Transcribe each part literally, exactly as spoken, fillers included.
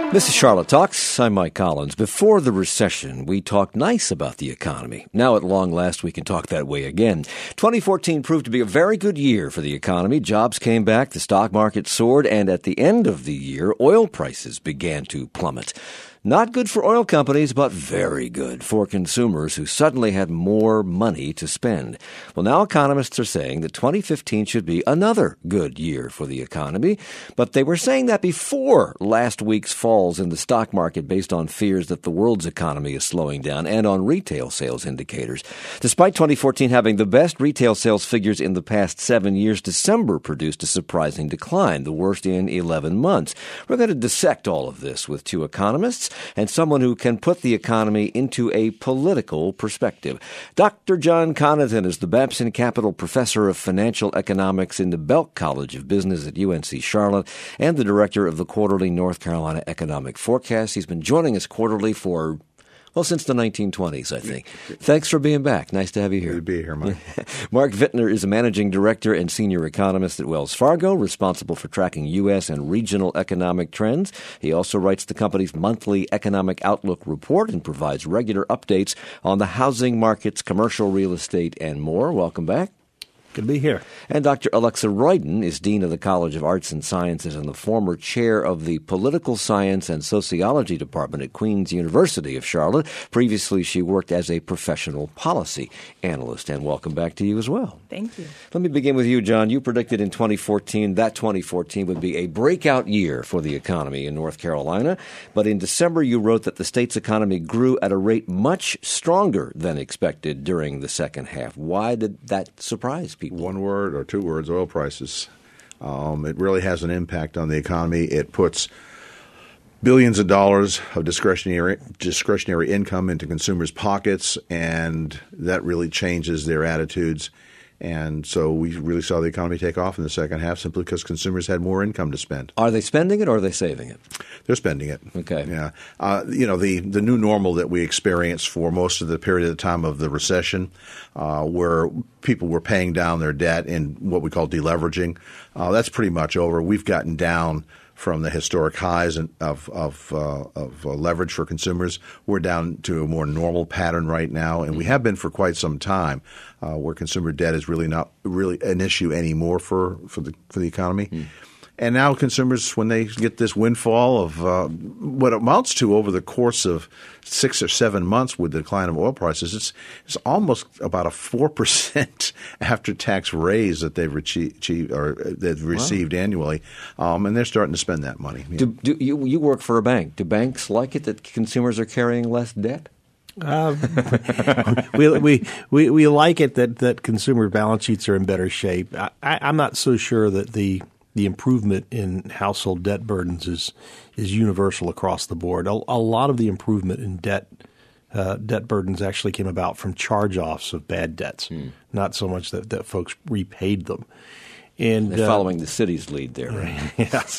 This is Charlotte Talks. I'm Mike Collins. Before the recession, we talked nice about the economy. Now, at long last, we can talk that way again. twenty fourteen proved to be a very good year for the economy. Jobs came back, the stock market soared, and at the end of the year, oil prices began to plummet. Not good for oil companies, but very good for consumers who suddenly had more money to spend. Well, now economists are saying that twenty fifteen should be another good year for the economy, but they were saying that before last week's falls in the stock market based on fears that the world's economy is slowing down and on retail sales indicators. Despite twenty fourteen having the best retail sales figures in the past seven years, December produced a surprising decline, the worst in eleven months. We're going to dissect all of this with two economists and someone who can put the economy into a political perspective. Doctor John Connaughton is the Babson Capital Professor of Financial Economics in the Belk College of Business at U N C Charlotte and the director of the quarterly North Carolina Economic Forecast. He's been joining us quarterly for Well, since the nineteen twenties, I think. Thanks for being back. Nice to have you here. Good to be here, Mike. Mark Wittner is a managing director and senior economist at Wells Fargo, responsible for tracking U S and regional economic trends. He also writes the company's monthly Economic Outlook report and provides regular updates on the housing markets, commercial real estate, and more. Welcome back. Good to be here. And Doctor Alexa Royden is Dean of the College of Arts and Sciences and the former chair of the Political Science and Sociology Department at Queen's University of Charlotte. Previously, she worked as a professional policy analyst. And welcome back to you as well. Thank you. Let me begin with you, John. You predicted in twenty fourteen that twenty fourteen would be a breakout year for the economy in North Carolina. But in December, you wrote that the state's economy grew at a rate much stronger than expected during the second half. Why did that surprise people? One word or two words, oil prices. Um, it really has an impact on the economy. It puts billions of dollars of discretionary discretionary income into consumers' pockets, and that really changes their attitudes. And so we really saw the economy take off in the second half simply because consumers had more income to spend. Are they spending it or are they saving it? They're spending it. Okay. Yeah. Uh, you know, the, the new normal that we experienced for most of the period of time of the recession, uh, where people were paying down their debt and what we call deleveraging, uh, that's pretty much over. We've gotten down from the historic highs of of, uh, of uh, leverage for consumers. We're down to a more normal pattern right now, and we have been for quite some time, uh, where consumer debt is really not really an issue anymore for, for the for the economy. Mm. And now consumers, when they get this windfall of uh, what amounts to over the course of six or seven months with the decline of oil prices, it's, it's almost about a four percent after-tax raise that they've achieved or they've received wow. annually, um, and they're starting to spend that money. Do, do you, you work for a bank. Do banks like it that consumers are carrying less debt? Uh, we, we we we like it that, that consumer balance sheets are in better shape. I, I'm not so sure that the the improvement in household debt burdens is is universal across the board. A, a lot of the improvement in debt uh, debt burdens actually came about from charge-offs of bad debts, hmm. not so much that, that folks repaid them. And They're uh, following the city's lead there, right? Yes.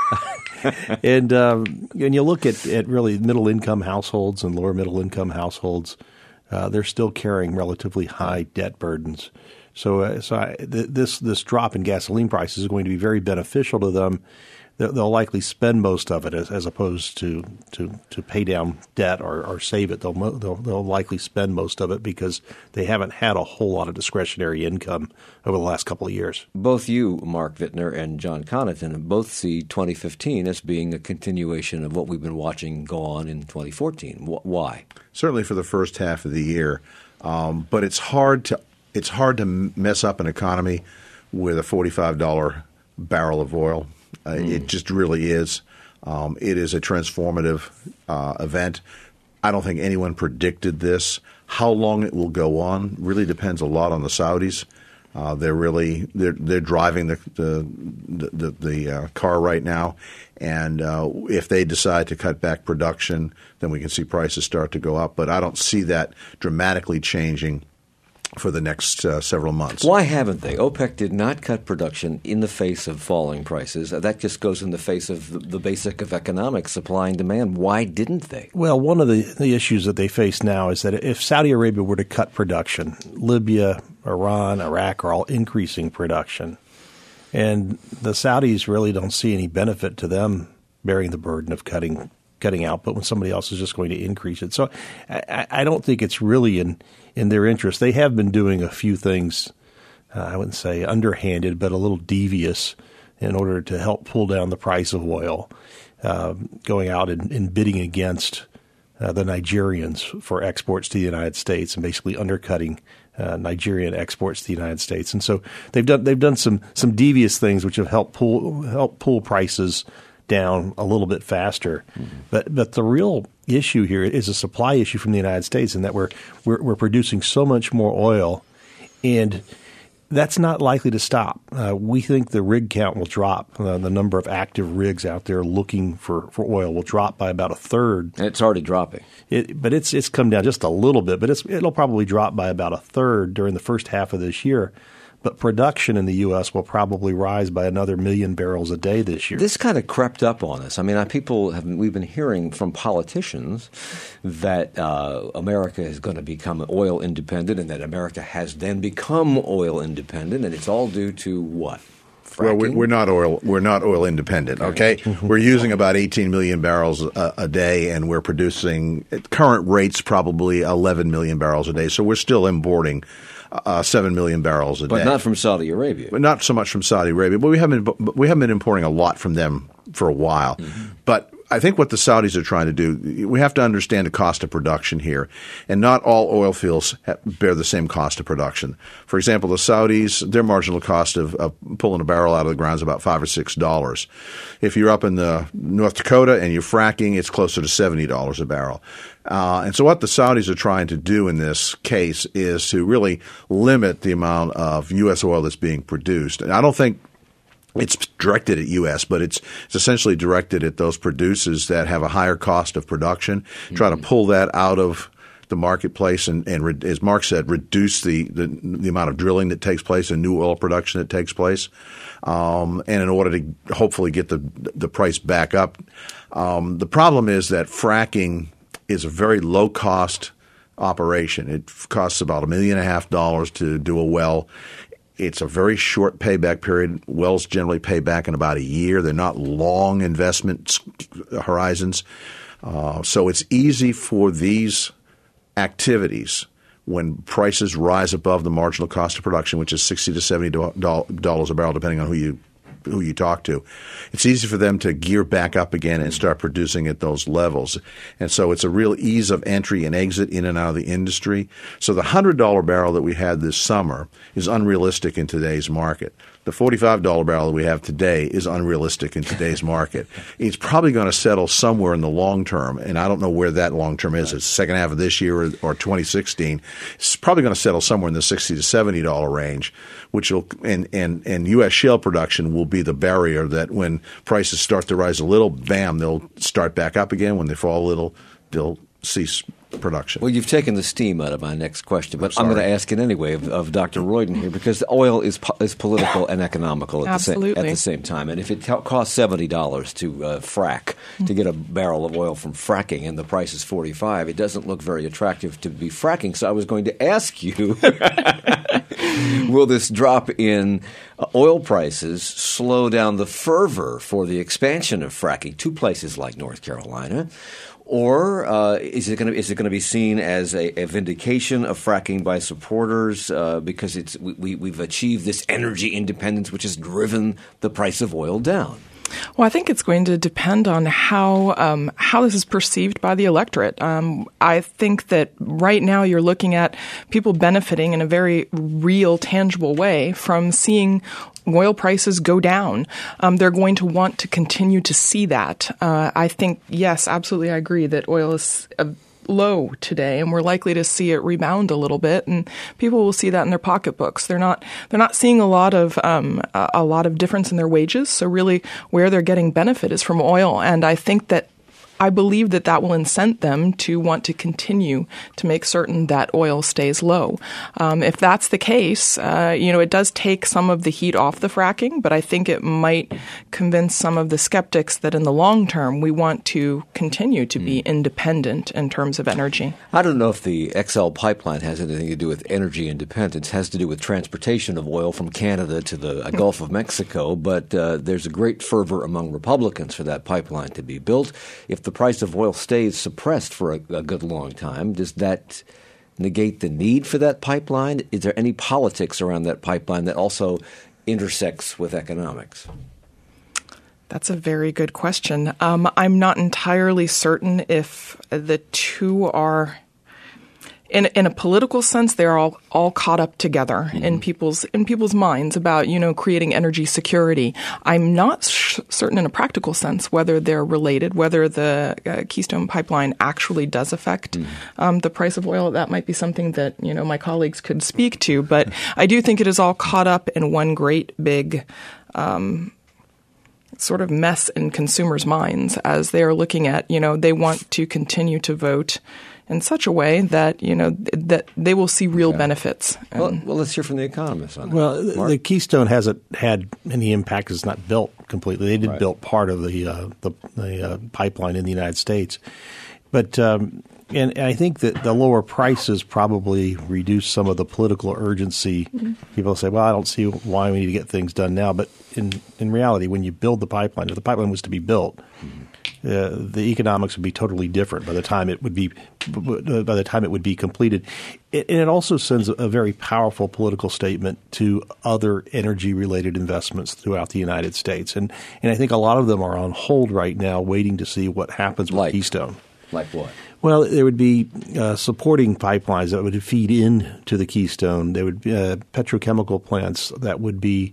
and um, and you look at, at really middle-income households and lower middle-income households, uh, they're still carrying relatively high debt burdens. So, uh, so I, th- this this drop in gasoline prices is going to be very beneficial to them. They'll, they'll likely spend most of it as, as opposed to, to, to pay down debt or, or save it. They'll, they'll they'll likely spend most of it because they haven't had a whole lot of discretionary income over the last couple of years. Both you, Mark Wittner, and John Connaughton, both see twenty fifteen as being a continuation of what we've been watching go on in twenty fourteen. W- why? Certainly for the first half of the year, um, but it's hard to It's hard to mess up an economy with a forty-five dollars barrel of oil. Uh, mm. It just really is. Um, it is a transformative uh, event. I don't think anyone predicted this. How long it will go on really depends a lot on the Saudis. Uh, they're really they're they're driving the the the, the uh, car right now, and uh, if they decide to cut back production, then we can see prices start to go up. But I don't see that dramatically changing for the next uh, several months. Why haven't they? OPEC did not cut production in the face of falling prices. That just goes in the face of the, the basic of economics, supply and demand. Why didn't they? Well, one of the, the issues that they face now is that if Saudi Arabia were to cut production, Libya, Iran, Iraq are all increasing production. And the Saudis really don't see any benefit to them bearing the burden of cutting cutting output when somebody else is just going to increase it. So I, I don't think it's really in, in their interest. They have been doing a few things, uh, I wouldn't say underhanded, but a little devious in order to help pull down the price of oil, uh, going out and, and bidding against uh, the Nigerians for exports to the United States and basically undercutting uh, Nigerian exports to the United States. And so they've done they've done some some devious things which have helped pull help pull prices down a little bit faster. Mm-hmm. But but the real issue here is a supply issue from the United States, in that we're we're, we're producing so much more oil, and that's not likely to stop. Uh, we think the rig count will drop. Uh, the number of active rigs out there looking for, for oil will drop by about a third. And it's already dropping. It, but it's it's come down just a little bit, but it's, it'll probably drop by about a third during the first half of this year. But production in the U S will probably rise by another million barrels a day this year. This kind of crept up on us. I mean, people have we've been hearing from politicians that uh, America is going to become oil independent, and that America has then become oil independent, and it's all due to what? Fracking? Well, we're not oil. We're not oil independent. Okay, we're using about eighteen million barrels a, a day, and we're producing at current rates probably eleven million barrels a day. So we're still importing Uh, seven million barrels a but day, but not from Saudi Arabia. But not so much from Saudi Arabia. But we haven't been, we haven't been importing a lot from them for a while. Mm-hmm. But I think what the Saudis are trying to do, we have to understand the cost of production here, and not all oil fields bear the same cost of production. For example, the Saudis, their marginal cost of, of pulling a barrel out of the ground is about five or six dollars. If you're up in the North Dakota and you're fracking, it's closer to seventy dollars a barrel. Uh, and so what the Saudis are trying to do in this case is to really limit the amount of U S oil that's being produced. And I don't think it's directed at U S, but it's, it's essentially directed at those producers that have a higher cost of production, mm-hmm. try to pull that out of the marketplace and, and re- as Mark said, reduce the, the, the amount of drilling that takes place and new oil production that takes place. Um, and in order to hopefully get the, the price back up. Um, the problem is that fracking is a very low-cost operation. It costs about a million and a half dollars to do a well. It's a very short payback period. Wells generally pay back in about a year. They're not long investment horizons. Uh, so it's easy for these activities, when prices rise above the marginal cost of production, which is sixty to seventy dollars a barrel, depending on who you who you talk to, it's easy for them to gear back up again and start producing at those levels. And so it's a real ease of entry and exit in and out of the industry. So the one hundred dollars barrel that we had this summer is unrealistic in today's market. The forty-five dollars barrel that we have today is unrealistic in today's market. It's probably going to settle somewhere in the long term, and I don't know where that long term is. It's the second half of this year or, or twenty sixteen. It's probably going to settle somewhere in the sixty to seventy dollars range, which will and, and, and U S shale production will be the barrier that when prices start to rise a little, bam, they'll start back up again. When they fall a little, they'll cease production. Well, you've taken the steam out of my next question, but I'm, I'm going to ask it anyway of, of Doctor Royden here, because oil is po- is political and economical at the, same, at the same time. And if it co- costs seventy dollars to uh, frack, mm-hmm. to get a barrel of oil from fracking, and the price is forty-five dollars, it doesn't look very attractive to be fracking. So I was going to ask you, will this drop in uh, oil prices slow down the fervor for the expansion of fracking to places like North Carolina? Or uh, is it going to is it going to be seen as a, a vindication of fracking by supporters uh, because it's we, we've achieved this energy independence, which has driven the price of oil down? Well, I think it's going to depend on how um, how this is perceived by the electorate. Um, I think that right now you're looking at people benefiting in a very real, tangible way from seeing oil prices go down. Um, they're going to want to continue to see that. Uh, I think, yes, absolutely, I agree that oil is a low today, and we're likely to see it rebound a little bit, and people will see that in their pocketbooks. They're not they're not seeing a lot of um, a, a lot of difference in their wages. So really, where they're getting benefit is from oil, and I think that I believe that that will incent them to want to continue to make certain that oil stays low. Um, if that's the case, uh, you know, it does take some of the heat off the fracking, but I think it might convince some of the skeptics that in the long term we want to continue to be independent in terms of energy. I don't know if the X L pipeline has anything to do with energy independence. It has to do with transportation of oil from Canada to the Gulf of Mexico, but uh, there's a great fervor among Republicans for that pipeline to be built. If the price of oil stays suppressed for a, a good long time, does that negate the need for that pipeline? Is there any politics around that pipeline that also intersects with economics? That's a very good question. Um, I'm not entirely certain if the two are, in in a political sense, they're all, all caught up together mm-hmm. in people's in people's minds about, you know, creating energy security. I'm not sh- certain in a practical sense whether they're related, whether the uh, Keystone Pipeline actually does affect mm-hmm. um, the price of oil. That might be something that, you know, my colleagues could speak to. But I do think it is all caught up in one great big um sort of mess in consumers' minds as they are looking at, you know, they want to continue to vote in such a way that, you know, that they will see real okay. benefits. Well, well, let's hear from the economists on that. Well, Mark? the Keystone hasn't had any impact. It's not built completely. They did right. build part of the uh, the, the uh, pipeline in the United States. But um, and, and I think that the lower prices probably reduce some of the political urgency. Mm-hmm. People say, well, I don't see why we need to get things done now. But in, in reality, when you build the pipeline, if the pipeline was to be built, mm-hmm. uh, the economics would be totally different by the time it would be by the time it would be completed. It, and it also sends a very powerful political statement to other energy-related investments throughout the United States. And and I think a lot of them are on hold right now, waiting to see what happens with like, Keystone. Like what? Well, there would be uh, supporting pipelines that would feed into the Keystone. There would be uh, petrochemical plants that would be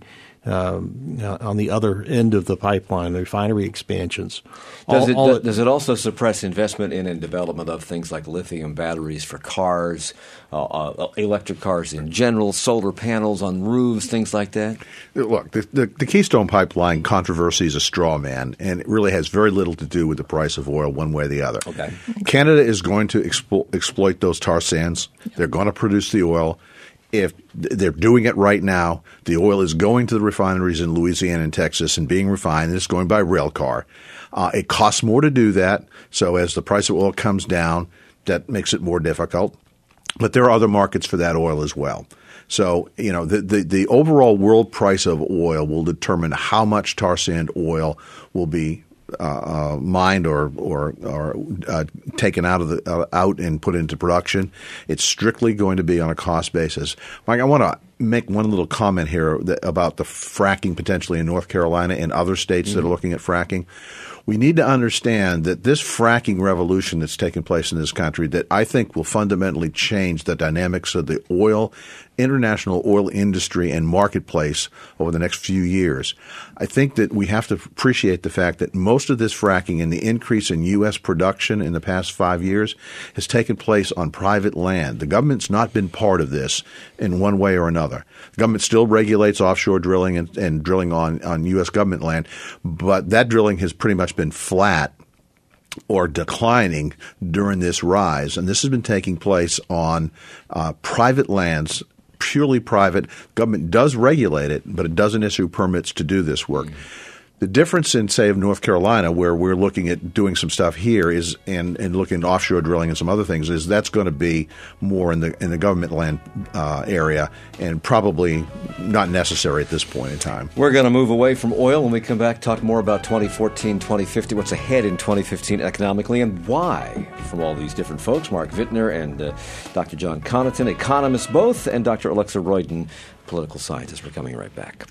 um, uh, on the other end of the pipeline, refinery expansions. Does, all, it, all does, does it also suppress investment in and development of things like lithium batteries for cars, uh, uh, electric cars in general, solar panels on roofs, things like that? Look, the, the, the Keystone Pipeline controversy is a straw man, and it really has very little to do with the price of oil one way or the other. Okay. Canada is going to expo- exploit those tar sands. They're going to produce the oil. If they're doing it right now, the oil is going to the refineries in Louisiana and Texas and being refined, and it's going by rail car. Uh, it costs more to do that, so as the price of oil comes down, that makes it more difficult. But there are other markets for that oil as well. So, you know, the, the, the overall world price of oil will determine how much tar sand oil will be Uh, uh, mined or or, or uh, taken out of the uh, out and put into production. It's strictly going to be on a cost basis. Mike, I want to make one little comment here that, about the fracking potentially in North Carolina and other states mm-hmm. that are looking at fracking. We need to understand that this fracking revolution that's taking place in this country that I think will fundamentally change the dynamics of the oil, international oil industry and marketplace over the next few years. I think that we have to appreciate the fact that most of this fracking and the increase in U S production in the past five years has taken place on private land. The government's not been part of this in one way or another. The government still regulates offshore drilling and, and drilling on, on U S government land, but that drilling has pretty much been flat or declining during this rise. And this has been taking place on uh, private lands, purely private. Government does regulate it, but it doesn't issue permits to do this work. Mm-hmm. The difference in, say, of North Carolina, where we're looking at doing some stuff here, is and, and looking at offshore drilling and some other things, is that's going to be more in the in the government land uh, area and probably not necessary at this point in time. We're going to move away from oil when we come back, talk more about twenty fourteen, twenty fifty, what's ahead in twenty fifteen economically, and why from all these different folks, Mark Wittner and uh, Doctor John Connaughton, economists both, and Doctor Alexa Royden, political scientist. We're coming right back.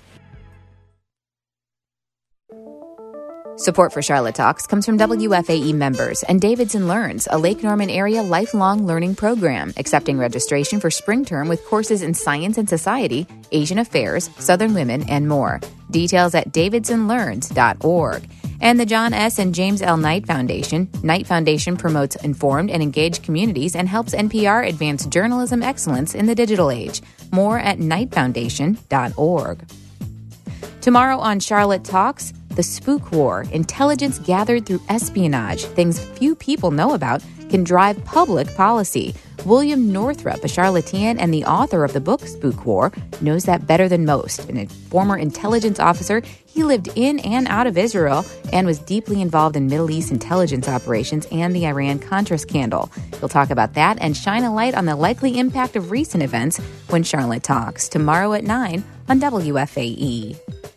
Support for Charlotte Talks comes from W F A E members and Davidson Learns, a Lake Norman area lifelong learning program, accepting registration for spring term with courses in science and society, Asian affairs, Southern women, and more. Details at davidson learns dot org. And the John S. and James L. Knight Foundation. Knight Foundation promotes informed and engaged communities and helps N P R advance journalism excellence in the digital age. More at knight foundation dot org. Tomorrow on Charlotte Talks, The Spook War, intelligence gathered through espionage, things few people know about, can drive public policy. William Northrup, a charlatan and the author of the book Spook War, knows that better than most. And a former intelligence officer, he lived in and out of Israel and was deeply involved in Middle East intelligence operations and the Iran-Contra scandal. He'll talk about that and shine a light on the likely impact of recent events when Charlotte Talks, tomorrow at nine on W F A E.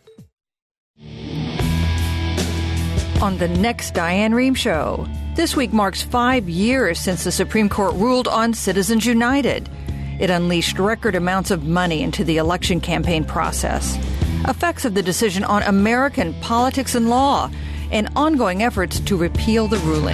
On the next Diane Rehm Show. This week marks five years since the Supreme Court ruled on Citizens United. It unleashed record amounts of money into the election campaign process. Effects of the decision on American politics and law, and ongoing efforts to repeal the ruling.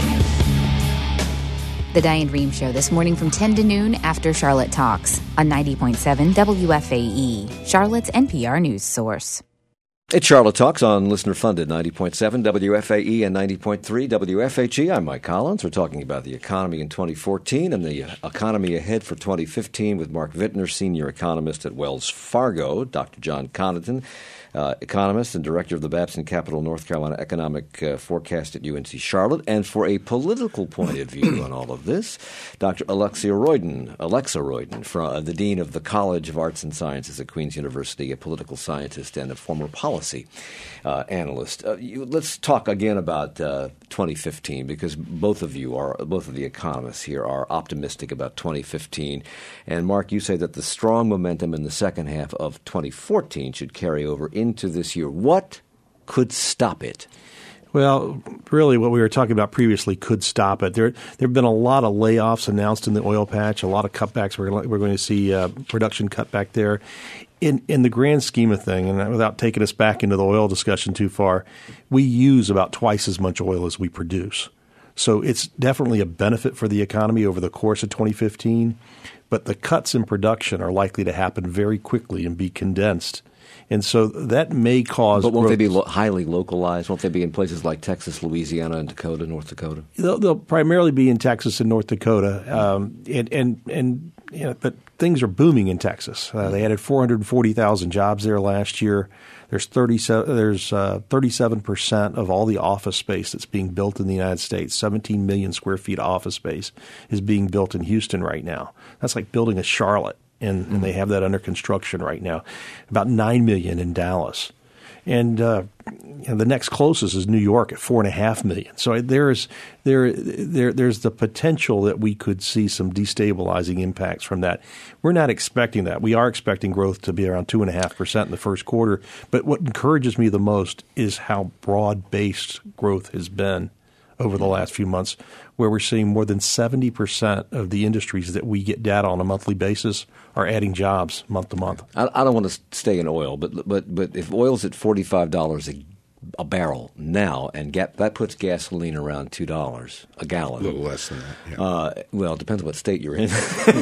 The Diane Rehm Show this morning from ten to noon after Charlotte Talks on ninety point seven W F A E, Charlotte's N P R news source. It's Charlotte Talks on listener-funded ninety point seven W F A E and ninety point three W F H E. I'm Mike Collins. We're talking about the economy in twenty fourteen and the economy ahead for twenty fifteen with Mark Wittner, senior economist at Wells Fargo, Doctor John Connaughton, uh, economist and director of the Babson Capital North Carolina Economic uh, Forecast at U N C Charlotte. And for a political point of view on all of this, Doctor Alexia Royden, Alexa Royden, from, uh, the Dean of the College of Arts and Sciences at Queen's University, a political scientist and a former policy Policy uh, analyst. Uh, you, let's talk again about uh, twenty fifteen because both of you are, both of the economists here are optimistic about twenty fifteen. And Mark, you say that the strong momentum in the second half of twenty fourteen should carry over into this year. What could stop it? Well, really what we were talking about previously could stop it. There there have been a lot of layoffs announced in the oil patch, a lot of cutbacks. We're, we're going to see uh, production cutback there. In in the grand scheme of things, and without taking us back into the oil discussion too far, we use about twice as much oil as we produce. So it's definitely a benefit for the economy over the course of twenty fifteen. But the cuts in production are likely to happen very quickly and be condensed. And so that may cause But won't growth. they be lo- highly localized? Won't they be in places like Texas, Louisiana, and Dakota, North Dakota? They'll, they'll primarily be in Texas and North Dakota. Um, and, and, and you know, but things are booming in Texas. Uh, they added four hundred forty thousand jobs there last year. There's thirty-seven there's uh, thirty-seven percent of all the office space that's being built in the United States, seventeen million square feet of office space is being built in Houston right now. That's like building a Charlotte, and, mm-hmm. and they have that under construction right now. About nine million in Dallas. And uh, you know, the next closest is New York at four and a half million. So there's there there there's the potential that we could see some destabilizing impacts from that. We're not expecting that. We are expecting growth to be around two and a half percent in the first quarter. But what encourages me the most is how broad-based growth has been over the last few months, where we're seeing more than seventy percent of the industries that we get data on a monthly basis are adding jobs month to month. I, I don't want to stay in oil, but but but if oil's at forty-five dollars a, a barrel now, and ga- that puts gasoline around two dollars a gallon. A little less than that. Yeah. Uh, well, it depends what state you're in.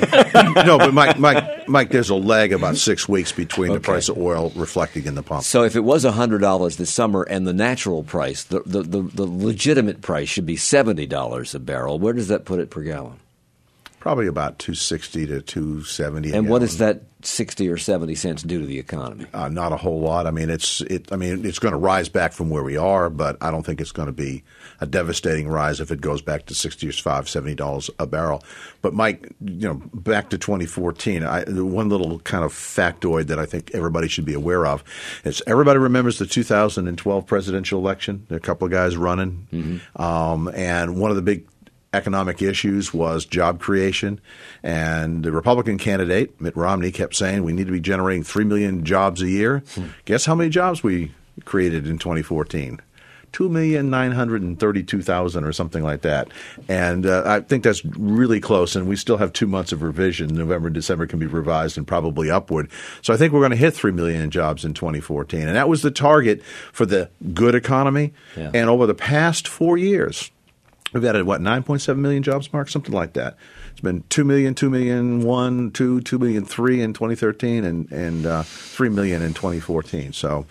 No, but Mike, Mike, Mike, there's a lag about six weeks between Okay. the price of oil reflecting in the pump. So if it was one hundred dollars this summer and the natural price, the, the, the, the legitimate price should be seventy dollars a barrel, where does that put it per gallon? Probably about two sixty to two seventy. And what does that sixty or seventy cents do to the economy? Uh, not a whole lot. I mean, it's it. I mean, it's going to rise back from where we are, but I don't think it's going to be a devastating rise if it goes back to sixty-five, seventy dollars a barrel. But Mike, you know, back to twenty fourteen. I, the one little kind of factoid that I think everybody should be aware of is everybody remembers the two thousand twelve presidential election. There are a couple of guys running, mm-hmm. um, and one of the big economic issues was job creation, and the Republican candidate, Mitt Romney, kept saying we need to be generating three million jobs a year. Hmm. Guess how many jobs we created in twenty fourteen? two million nine hundred thirty-two thousand or something like that. And uh, I think that's really close, and we still have two months of revision. November and December can be revised and probably upward. So I think we're going to hit three million jobs in twenty fourteen. And that was the target for the good economy. Yeah. And over the past four years, we've added, what, nine point seven million jobs, Mark? Something like that. It's been two million, two million, one, two, two million, three in twenty thirteen, and, and uh, three million in twenty fourteen. So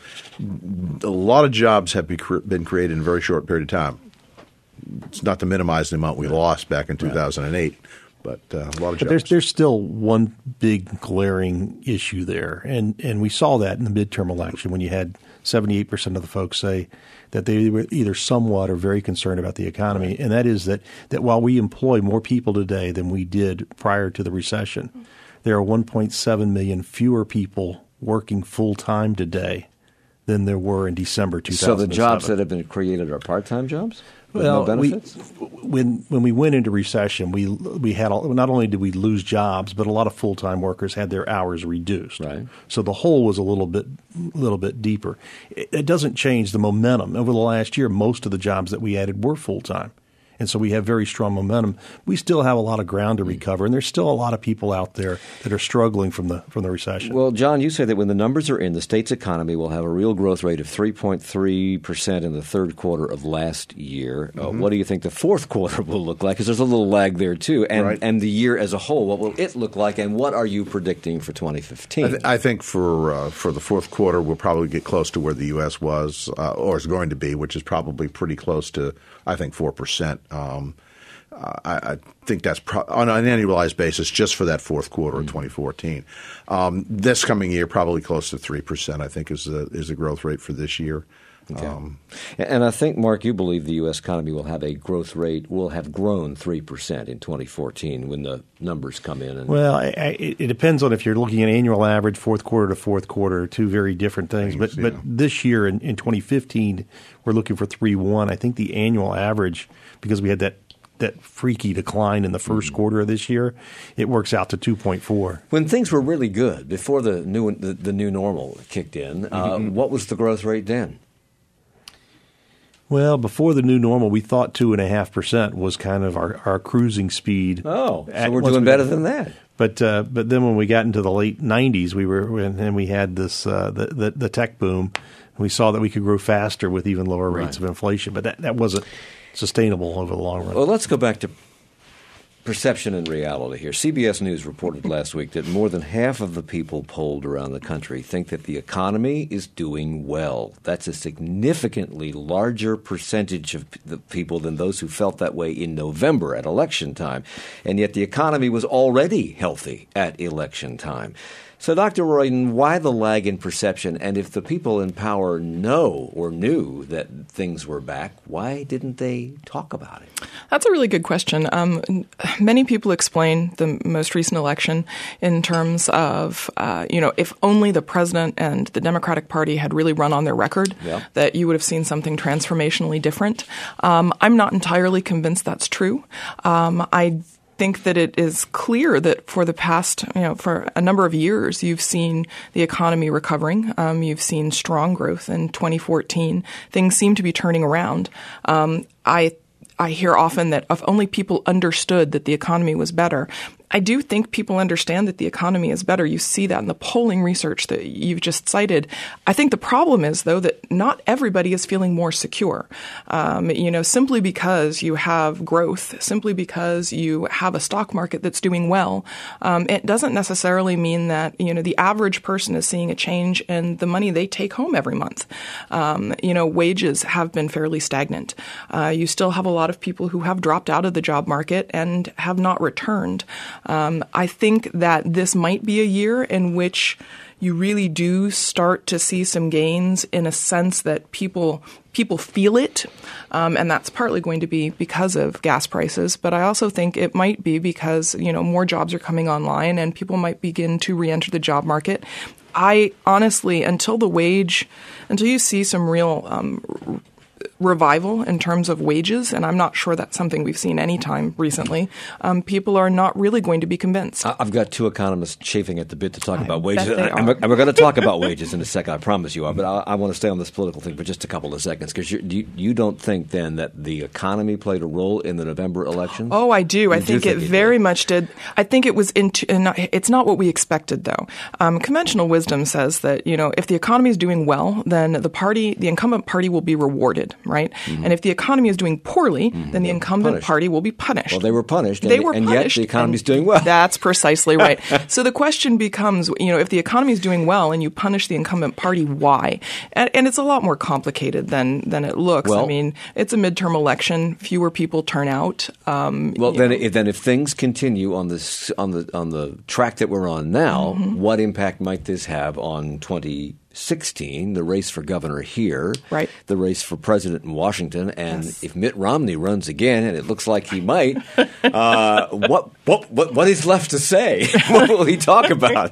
a lot of jobs have be cre- been created in a very short period of time. It's not to minimize the amount we lost back in two thousand eight, but uh, a lot of jobs. But there's there's still one big glaring issue there, and and we saw that in the midterm election when you had seventy-eight percent of the folks say that they were either somewhat or very concerned about the economy, and that is that that while we employ more people today than we did prior to the recession, there are one point seven million fewer people working full time today than there were in December two thousand seven. So the jobs that have been created are part-time jobs? With Well, no benefits? we, when when we went into recession, we we had not only did we lose jobs, but a lot of full time workers had their hours reduced. Right. So the hole was a little bit little bit deeper. It, it doesn't change the momentum. Over the last year, most of the jobs that we added were full time. And so we have very strong momentum. We still have a lot of ground to recover, and there's still a lot of people out there that are struggling from the from the recession. Well, John, you say that when the numbers are in, the state's economy will have a real growth rate of three point three percent in the third quarter of last year. Mm-hmm. Uh, what do you think the fourth quarter will look like? Because there's a little lag there, too. And, right. and the year as a whole, what will it look like, and what are you predicting for twenty fifteen? I, th- I think for uh, for the fourth quarter, we'll probably get close to where the U S was uh, or is going to be, which is probably pretty close to, I think, four percent. Um Uh, I, I think that's pro- on an annualized basis just for that fourth quarter of twenty fourteen. Um, this coming year, probably close to three percent, I think, is the, is the growth rate for this year. Okay. Um, and I think, Mark, you believe the U S economy will have a growth rate, will have grown three percent in twenty fourteen when the numbers come in. And well, I, I, it depends on if you're looking at annual average, fourth quarter to fourth quarter, two very different things. things but yeah. but this year in, in twenty fifteen, we're looking for three point one. I think the annual average, because we had that that freaky decline in the first mm-hmm. quarter of this year, it works out to two point four. When things were really good, before the new the, the new normal kicked in, uh, mm-hmm. what was the growth rate then? Well, before the new normal, we thought two and a half percent was kind of our, our cruising speed. Oh, so we're doing better than that. But uh, but then when we got into the late nineties, we were and we had this uh, the, the the tech boom. We saw that we could grow faster with even lower rates right. of inflation, but that, that wasn't sustainable over the long run. Well, let's go back to perception and reality here. C B S News reported last week that more than half of the people polled around the country think that the economy is doing well. That's a significantly larger percentage of the people than those who felt that way in November at election time. And yet the economy was already healthy at election time. So, Doctor Royden, why the lag in perception? And if the people in power know or knew that things were back, why didn't they talk about it? That's a really good question. Um, many people explain the most recent election in terms of, uh, you know, if only the president and the Democratic Party had really run on their record, yeah. that you would have seen something transformationally different. Um, I'm not entirely convinced that's true. Um, I think that it is clear that for the past, you know, for a number of years, you've seen the economy recovering. Um, you've seen strong growth in twenty fourteen. Things seem to be turning around. Um, I I hear often that if only people understood that the economy was better. I do think people understand that the economy is better. You see that in the polling research that you've just cited. I think the problem is, though, that not everybody is feeling more secure. Um, you know, simply because you have growth, simply because you have a stock market that's doing well, um, it doesn't necessarily mean that, you know, the average person is seeing a change in the money they take home every month. Um, you know, wages have been fairly stagnant. Uh, you still have a lot of people who have dropped out of the job market and have not returned. Um, I think that this might be a year in which you really do start to see some gains in a sense that people people feel it, um, and that's partly going to be because of gas prices. But I also think it might be because, you know, more jobs are coming online and people might begin to re-enter the job market. I honestly, until the wage, until you see some real um, revival in terms of wages, and I'm not sure that's something we've seen any time recently, um, people are not really going to be convinced. I've got two economists chafing at the bit to talk I about wages. bet they And are. we're going to talk about wages in a second, I promise you are. But I, I want to stay on this political thing for just a couple of seconds, because you, you don't think then that the economy played a role in the November elections? Oh, I do. You I do think, think it it very did. much did. I think it was into. It's not what we expected, though. Um, conventional wisdom says that, you know, if the economy is doing well, then the party, the incumbent party, will be rewarded, right? right? Mm-hmm. And if the economy is doing poorly, mm-hmm. then the incumbent punished. party will be punished. Well, they were punished. They and, were and punished. yet the economy is doing well. That's precisely right. So the question becomes, you know, if the economy is doing well and you punish the incumbent party, why? And, and it's a lot more complicated than than it looks. Well, I mean, it's a midterm election. Fewer people turn out. Um, well, then, if, then if things continue on this on the on the track that we're on now, mm-hmm. what impact might this have on twenty sixteen, the race for governor here, right. the race for president in Washington, and yes. if Mitt Romney runs again, and it looks like he might, uh, what, what what what is left to say? What will he talk about?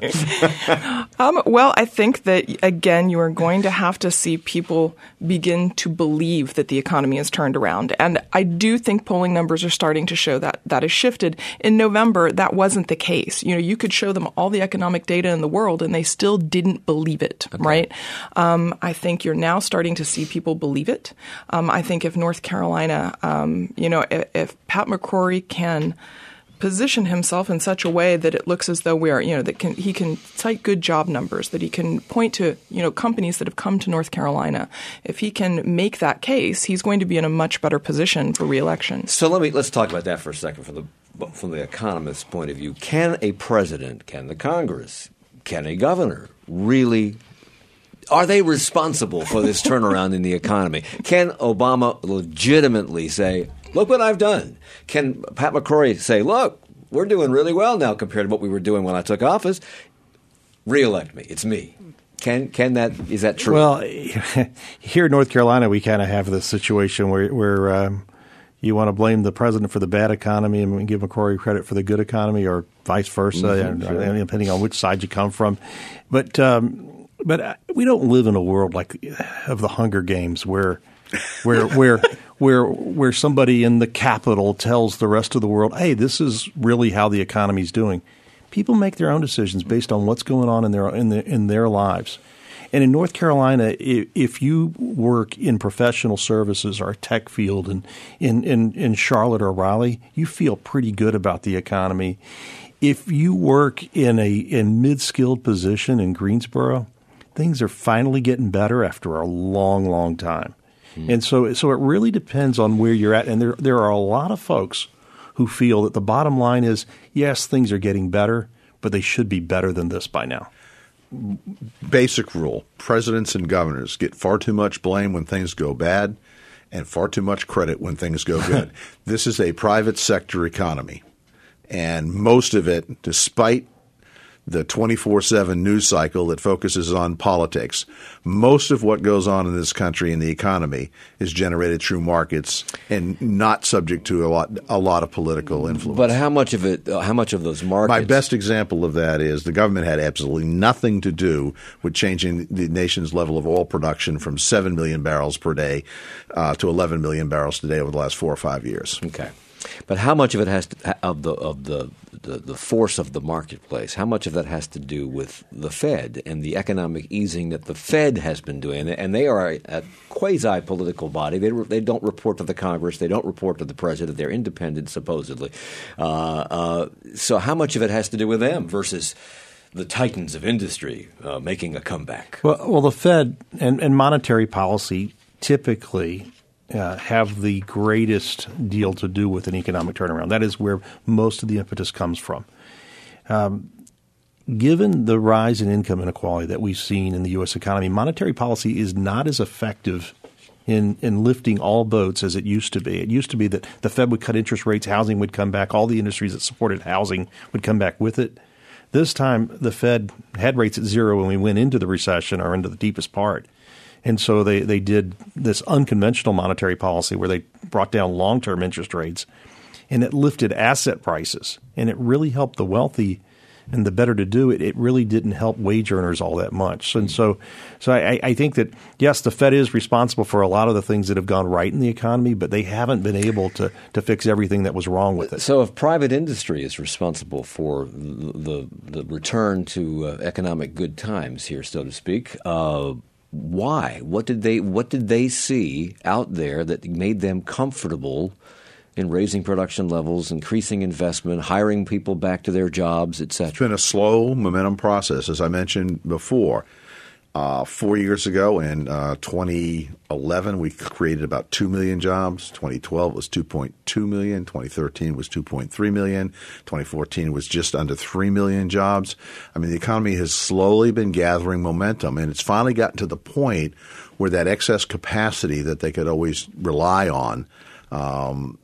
um, well, I think that, again, you are going to have to see people begin to believe that the economy has turned around. And I do think polling numbers are starting to show that that has shifted. In November, that wasn't the case. You know, you could show them all the economic data in the world, and they still didn't believe it, okay. right? Right. Um, I think you're now starting to see people believe it. Um, I think if North Carolina, um, you know, if, if Pat McCrory can position himself in such a way that it looks as though we are, you know, that can, he can cite good job numbers, that he can point to, you know, companies that have come to North Carolina. If he can make that case, he's going to be in a much better position for re-election. So let me let's talk about that for a second from the from the economist's point of view. Can a president, can the Congress, can a governor really? Are they responsible for this turnaround in the economy? Can Obama legitimately say, look what I've done? Can Pat McCrory say, look, we're doing really well now compared to what we were doing when I took office? Re-elect me. It's me. Can can that – is that true? Well, here in North Carolina, we kind of have this situation where, where um, you want to blame the president for the bad economy and give McCrory credit for the good economy, or vice versa, mm-hmm, sure. depending on which side you come from. But um, – But we don't live in a world like of the Hunger Games where where where where where somebody in the Capitol tells the rest of the world, hey, this is really how the economy's doing. People make their own decisions based on what's going on in their in their, in their lives. And in North Carolina, if you work in professional services or a tech field in, in, in, in Charlotte or Raleigh, you feel pretty good about the economy. If you work in a in mid-skilled position in Greensboro, things are finally getting better after a long, long time. Hmm. And so so it really depends on where you're at. And there there are a lot of folks who feel that the bottom line is, yes, things are getting better, but they should be better than this by now. Basic rule. Presidents and governors get far too much blame when things go bad and far too much credit when things go good. This is a private sector economy. And most of it, despite the twenty-four seven news cycle that focuses on politics, most of what goes on in this country in the economy is generated through markets and not subject to a lot a lot of political influence. But how much of it? How much of those markets? My best example of that is the government had absolutely nothing to do with changing the nation's level of oil production from seven million barrels per day uh, to eleven million barrels per day over the last four or five years. Okay. But how much of it has to, of the of the, the the force of the marketplace? How much of that has to do with the Fed and the economic easing that the Fed has been doing? And they are a, a quasi-political body. They they don't report to the Congress. They don't report to the president. They're independent, supposedly. Uh, uh, so how much of it has to do with them versus the titans of industry uh, making a comeback? Well, well, the Fed and, and monetary policy typically Uh, have the greatest deal to do with an economic turnaround. That is where most of the impetus comes from. Um, given the rise in income inequality that we've seen in the U S economy, monetary policy is not as effective in, in lifting all boats as it used to be. It used to be that the Fed would cut interest rates, housing would come back, all the industries that supported housing would come back with it. This time, the Fed had rates at zero when we went into the recession or into the deepest part. And so they, they did this unconventional monetary policy where they brought down long-term interest rates, and it lifted asset prices. And it really helped the wealthy and the better to do it. It really didn't help wage earners all that much. And so so I, I think that, yes, the Fed is responsible for a lot of the things that have gone right in the economy, but they haven't been able to, to fix everything that was wrong with it. So if private industry is responsible for the, the, the return to uh, economic good times here, so to speak, uh, why? What did they What did they see out there that made them comfortable in raising production levels, increasing investment, hiring people back to their jobs, et cetera? It's been a slow momentum process, as I mentioned before. Uh, four years ago, in uh, twenty eleven, we created about two million jobs. twenty twelve was two point two million. twenty thirteen was two point three million. twenty fourteen was just under three million jobs. I mean, the economy has slowly been gathering momentum, and it's finally gotten to the point where that excess capacity that they could always rely on, um,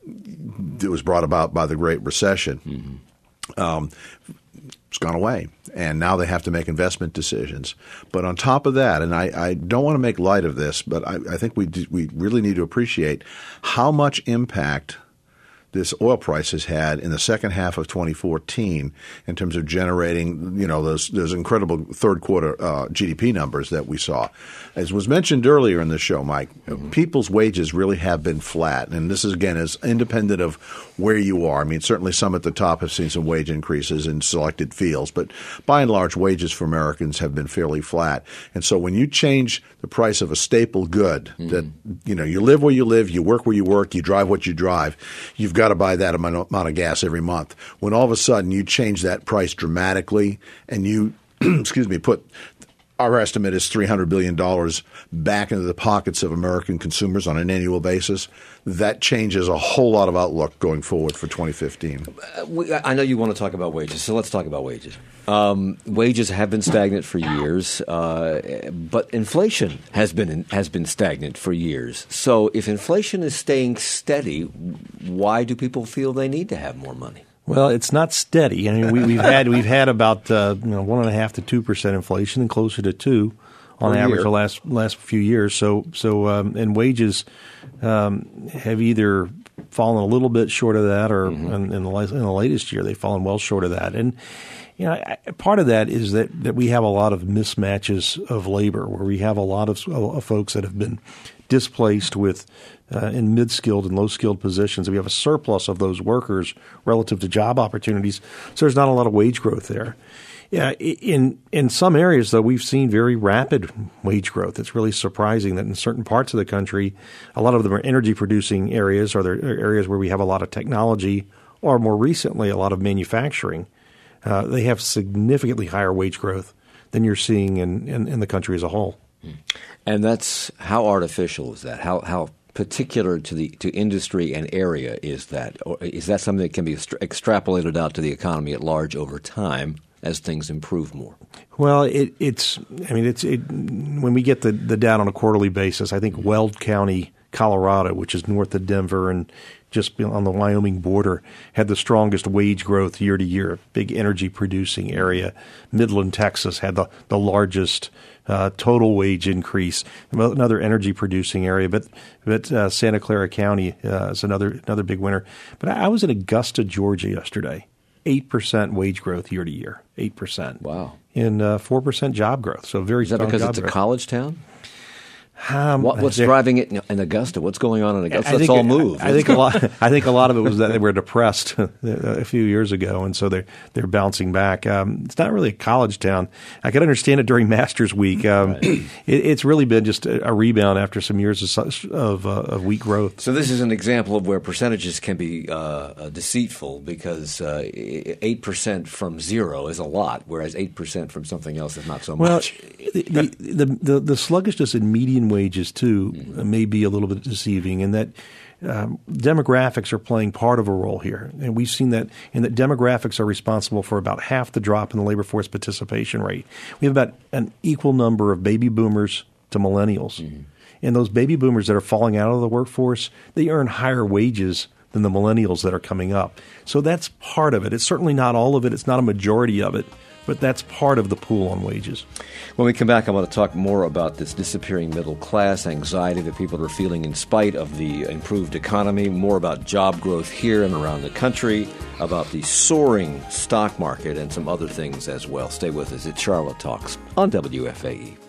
it was brought about by the Great Recession. Mm-hmm. Um, It's gone away, and now they have to make investment decisions. But on top of that, and I, I don't want to make light of this, but I, I think we do, we really need to appreciate how much impact this oil price has had in the second half of twenty fourteen in terms of generating, you know, those those incredible third quarter uh, G D P numbers that we saw. As was mentioned earlier in the show, Mike, mm-hmm. people's wages really have been flat, and this is again is independent of where you are. I mean, certainly some at the top have seen some wage increases in selected fields, but by and large, wages for Americans have been fairly flat. And so when you change the price of a staple good mm-hmm. that, you know, you live where you live, you work where you work, you drive what you drive, you've got to buy that amount of gas every month. When all of a sudden you change that price dramatically and you, excuse me, put our estimate is three hundred billion dollars back into the pockets of American consumers on an annual basis, that changes a whole lot of outlook going forward for twenty fifteen. Uh, we, I know you want to talk about wages, so let's talk about wages. Um, wages have been stagnant for years, uh, but inflation has been has been stagnant for years. So if inflation is staying steady, why do people feel they need to have more money? Well, it's not steady. I mean, we, we've had we've had about uh, you know one and a half to two percent inflation, and closer to two on average year. the last last few years. So so um, and wages um, have either fallen a little bit short of that, or mm-hmm. in, in, the, in the latest year they've fallen well short of that. And you know, I, part of that is that, that we have a lot of mismatches of labor, where we have a lot of, of folks that have been displaced with uh, in mid-skilled and low-skilled positions. We have a surplus of those workers relative to job opportunities, so there's not a lot of wage growth there. Yeah, in in some areas, though, we've seen very rapid wage growth. It's really surprising that in certain parts of the country, a lot of them are energy-producing areas, or they're areas where we have a lot of technology, or more recently, a lot of manufacturing. Uh, they have significantly higher wage growth than you're seeing in, in, in the country as a whole. And that's how artificial is that? How how particular to the to industry and area is that? Or is that something that can be extra- extrapolated out to the economy at large over time as things improve more? Well, it, it's I mean it's it, when we get the, the data on a quarterly basis, I think Weld County, Colorado, which is north of Denver and just on the Wyoming border, had the strongest wage growth year to year, big energy producing area. Midland, Texas had the, the largest uh, total wage increase, another energy producing area. But but uh, Santa Clara County uh, is another another big winner. But I, I was in Augusta, Georgia yesterday. eight percent wage growth year to year, eight percent. Wow. And uh, four percent job growth. So very Is that strong because job it's a growth. college town? Um, what, what's driving it in Augusta? What's going on in Augusta? Let's think, all move. I, I think a lot. I think a lot of it was that they were depressed a few years ago, and so they're they're bouncing back. Um, it's not really a college town. I could understand it during Masters Week. Um, right. it, it's really been just a, a rebound after some years of of, uh, of weak growth. So this is an example of where percentages can be uh, deceitful, because uh, eight percent from zero is a lot, whereas eight percent from something else is not so well, much. the, the, the, the, the sluggishness in median wages too may be a little bit deceiving, in that um, demographics are playing part of a role here. And we've seen that in that demographics are responsible for about half the drop in the labor force participation rate. We have about an equal number of baby boomers to millennials. Mm-hmm. And those baby boomers that are falling out of the workforce, they earn higher wages than the millennials that are coming up. So that's part of it. It's certainly not all of it. It's not a majority of it. But that's part of the pool on wages. When we come back, I want to talk more about this disappearing middle class, anxiety that people are feeling in spite of the improved economy, more about job growth here and around the country, about the soaring stock market, and some other things as well. Stay with us. It's Charlotte Talks on W F A E.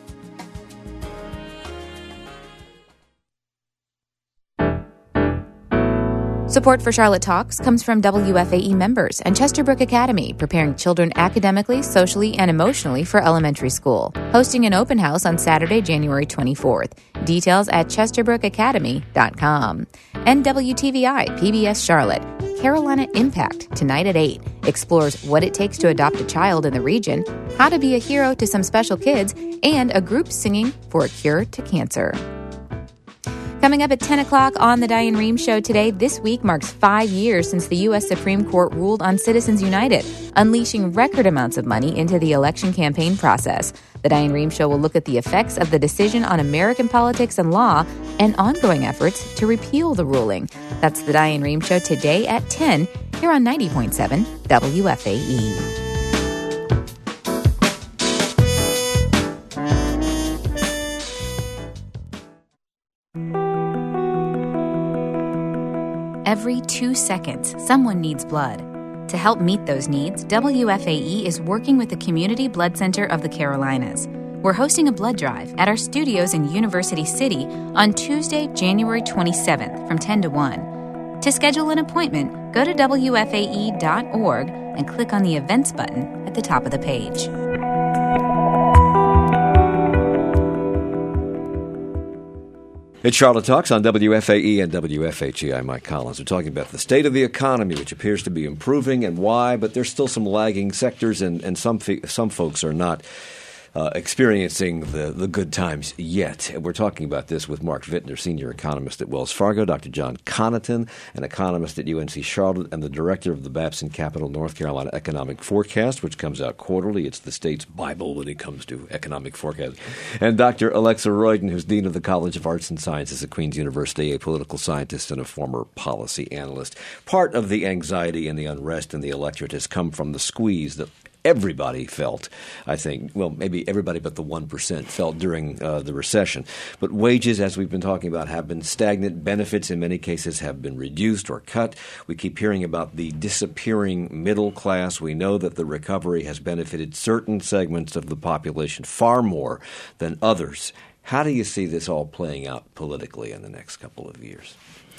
Support for Charlotte Talks comes from W F A E members and Chesterbrook Academy, preparing children academically, socially, and emotionally for elementary school. Hosting an open house on Saturday, January twenty-fourth. Details at chesterbrook academy dot com. And W T V I P B S Charlotte, Carolina Impact, tonight at eight, explores what it takes to adopt a child in the region, how to be a hero to some special kids, and a group singing for a cure to cancer. Coming up at ten o'clock on The Diane Rehm Show today, this week marks five years since the U S Supreme Court ruled on Citizens United, unleashing record amounts of money into the election campaign process. The Diane Rehm Show will look at the effects of the decision on American politics and law and ongoing efforts to repeal the ruling. That's The Diane Rehm Show today at ten here on ninety point seven W F A E. Every two seconds, someone needs blood. To help meet those needs, W F A E is working with the Community Blood Center of the Carolinas. We're hosting a blood drive at our studios in University City on Tuesday, January twenty-seventh from ten to one. To schedule an appointment, go to W F A E dot org and click on the events button at the top of the page. It's Charlotte Talks on W F A E and W F H E. I'm Mike Collins. We're talking about the state of the economy, which appears to be improving, and why, but there's still some lagging sectors, and, and some fe- some folks are not uh, experiencing the, the good times yet. And we're talking about this with Mark Vittner, senior economist at Wells Fargo, Doctor John Connaughton, an economist at U N C Charlotte, and the director of the Babson Capital North Carolina Economic Forecast, which comes out quarterly. It's the state's Bible when it comes to economic forecast. And Doctor Alexa Royden, who's dean of the College of Arts and Sciences at Queen's University, a political scientist and a former policy analyst. Part of the anxiety and the unrest in the electorate has come from the squeeze that everybody felt, I think, well, maybe everybody but the one percent felt during uh, the recession. But wages, as we've been talking about, have been stagnant. Benefits, in many cases, have been reduced or cut. We keep hearing about the disappearing middle class. We know that the recovery has benefited certain segments of the population far more than others. How do you see this all playing out politically in the next couple of years?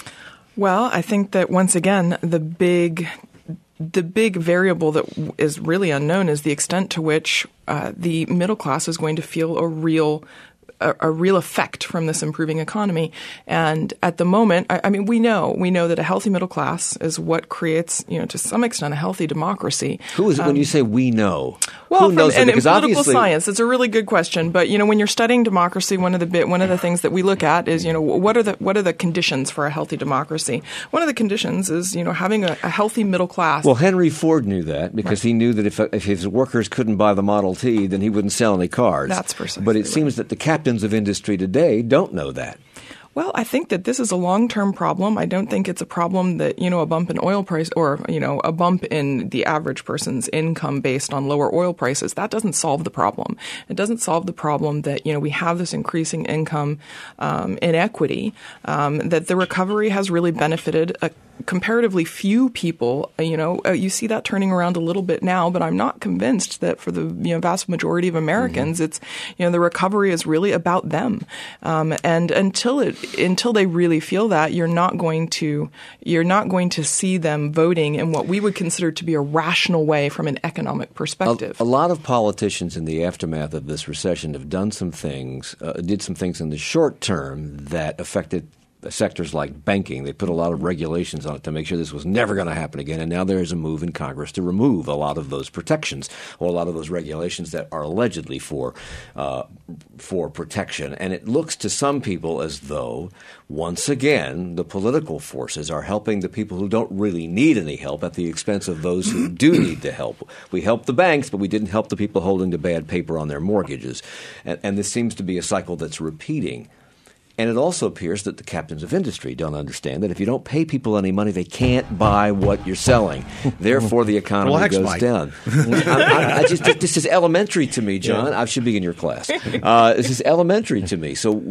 Well, I think that, once again, the big The big variable that is really unknown is the extent to which uh, the middle class is going to feel a real a, a real effect from this improving economy. And at the moment, I, I mean, we know we know that a healthy middle class is what creates, you know, to some extent, a healthy democracy. Who is it um, when you say we know? Well, Who from, knows and it? Because in political obviously science, it's a really good question. But you know, when you're studying democracy, one of the bit, one of the things that we look at is, you know, what are the what are the conditions for a healthy democracy? One of the conditions is, you know, having a, a healthy middle class. Well, Henry Ford knew that because right. he knew that if if his workers couldn't buy the Model T, then he wouldn't sell any cars. That's precisely But it right. seems that the captains of industry today don't know that. Well, I think that this is a long-term problem. I don't think it's a problem that, you know, a bump in oil price or, you know, a bump in the average person's income based on lower oil prices. That doesn't solve the problem. It doesn't solve the problem that, you know, we have this increasing income um, inequity, um, that the recovery has really benefited a comparatively few people. You know, uh, you see that turning around a little bit now, but I'm not convinced that for the, you know, vast majority of Americans, mm-hmm. it's, you know, the recovery is really about them. Um, and until it, until they really feel that, you're not going to, you're not going to see them voting in what we would consider to be a rational way from an economic perspective. A, a lot of politicians in the aftermath of this recession have done some things, uh, did some things in the short term that affected sectors like banking. They put a lot of regulations on it to make sure this was never going to happen again. And now there is a move in Congress to remove a lot of those protections or a lot of those regulations that are allegedly for uh, for protection. And it looks to some people as though, once again, the political forces are helping the people who don't really need any help at the expense of those who do need the help. We helped the banks, but we didn't help the people holding the bad paper on their mortgages. And, and this seems to be a cycle that's repeating. And it also appears that the captains of industry don't understand that if you don't pay people any money, they can't buy what you're selling. Therefore, the economy Relax, goes Mike. down. I, I, I just, this is elementary to me, John. Yeah. I should be in your class. Uh, this is elementary to me. So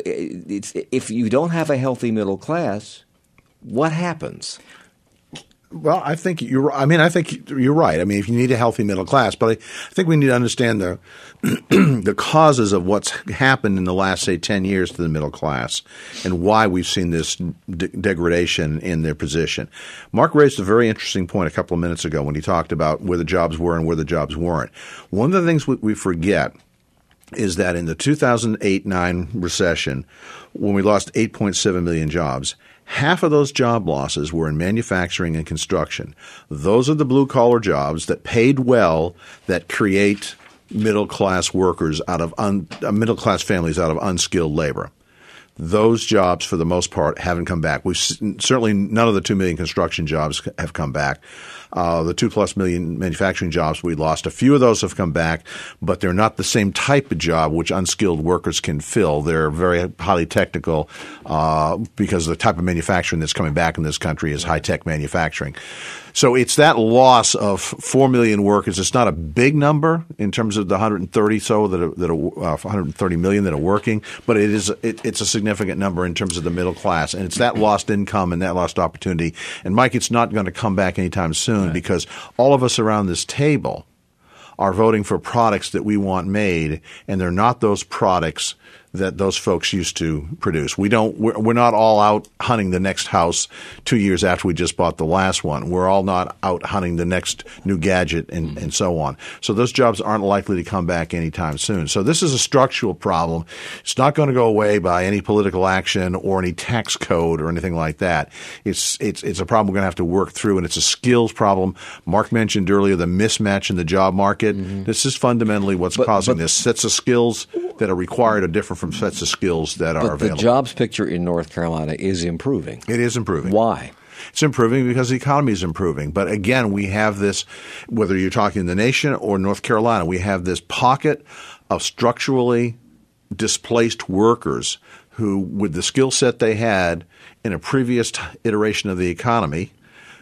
it's, if you don't have a healthy middle class, what happens? Well, I think you're. I mean, I think you're right. I mean, if you need a healthy middle class, but I, I think we need to understand the the causes of what's happened in the last, say, ten years to the middle class, and why we've seen this de- degradation in their position. Mark raised a very interesting point a couple of minutes ago when he talked about where the jobs were and where the jobs weren't. One of the things we, we forget is that in the two thousand eight nine recession, when we lost eight point seven million jobs, half of those job losses were in manufacturing and construction. Those are the blue-collar jobs that paid well, that create middle-class workers out of un, uh, middle-class families out of unskilled labor. Those jobs, for the most part, haven't come back. We've certainly none of the two million construction jobs have come back. Uh, the two plus million manufacturing jobs we lost, a few of those have come back, but they're not the same type of job which unskilled workers can fill. They're very highly technical uh, because the type of manufacturing that's coming back in this country is high-tech manufacturing. So it's that loss of four million workers. It's not a big number in terms of the one hundred thirty so that are, that are uh, one hundred thirty million that are working, but it is it, it's a significant number in terms of the middle class, and it's that lost income and that lost opportunity. And Mike, it's not going to come back anytime soon right. because all of us around this table are voting for products that we want made, and they're not those products that those folks used to produce. We don't, we're, we're not all out hunting the next house two years after we just bought the last one. We're all not out hunting the next new gadget and, and so on. So those jobs aren't likely to come back anytime soon. So this is a structural problem. It's not going to go away by any political action or any tax code or anything like that. It's, it's, it's a problem we're going to have to work through, and it's a skills problem. Mark mentioned earlier the mismatch in the job market. Mm-hmm. This is fundamentally what's but, causing but, this. Sets of skills that are required are different from sets of skills that are but available. The jobs picture in North Carolina is improving. It is improving. Why? It's improving because the economy is improving. But again, we have this, whether you're talking the nation or North Carolina, we have this pocket of structurally displaced workers who, with the skill set they had in a previous t- iteration of the economy,